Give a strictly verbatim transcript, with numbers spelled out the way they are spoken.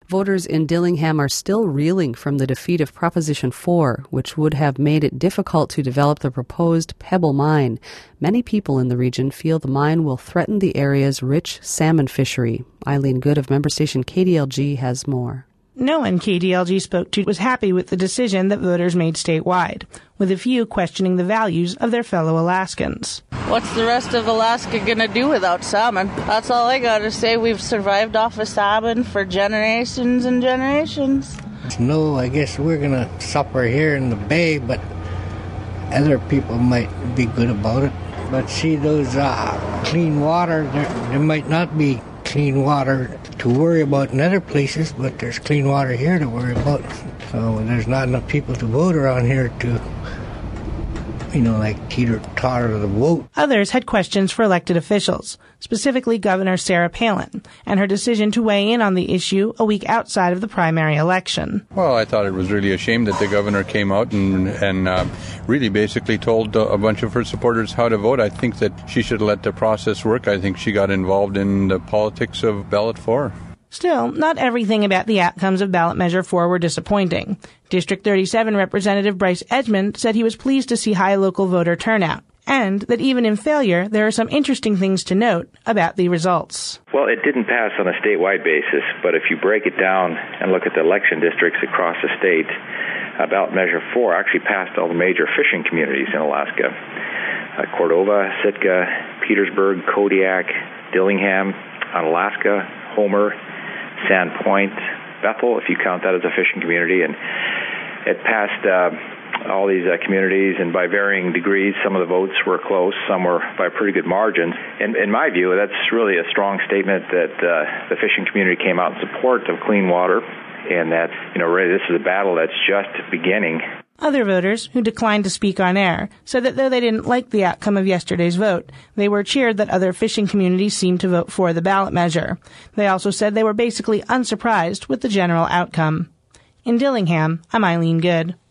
Voters in Dillingham are still reeling from the defeat of Proposition four, which would have made it difficult to develop the proposed Pebble mine. Many people in the region feel the mine will threaten the area's rich salmon fishery. Eileen Good of member station K D L G has more. No one K D L G spoke to was happy with the decision that voters made statewide, with a few questioning the values of their fellow Alaskans. What's the rest of Alaska going to do without salmon? That's all I got to say. We've survived off of salmon for generations and generations. No, I guess we're going to suffer here in the bay, but other people might be good about it. But see, those uh, clean water, there, there might not be clean water to worry about in other places, but there's clean water here to worry about. So there's not enough people to vote around here to, you know, like teeter-totter the vote. Others had questions for elected officials, specifically Governor Sarah Palin, and her decision to weigh in on the issue a week outside of the primary election. Well, I thought it was really a shame that the governor came out and, and uh, really basically told uh, a bunch of her supporters how to vote. I think that she should let the process work. I think she got involved in the politics of ballot four. Still, not everything about the outcomes of ballot measure four were disappointing. District thirty-seven Representative Bryce Edgmond said he was pleased to see high local voter turnout, and that even in failure, there are some interesting things to note about the results. Well, it didn't pass on a statewide basis, but if you break it down and look at the election districts across the state, uh, ballot measure four actually passed all the major fishing communities in Alaska. Uh, Cordova, Sitka, Petersburg, Kodiak, Dillingham, Unalaska, Homer, Sandpoint, Bethel, if you count that as a fishing community, and it passed uh, all these uh, communities, and by varying degrees, some of the votes were close, some were by pretty good margins. And in my view, that's really a strong statement that uh, the fishing community came out in support of clean water, and that, you know, really this is a battle that's just beginning. Other voters, who declined to speak on air, said that though they didn't like the outcome of yesterday's vote, they were cheered that other fishing communities seemed to vote for the ballot measure. They also said they were basically unsurprised with the general outcome. In Dillingham, I'm Eileen Good.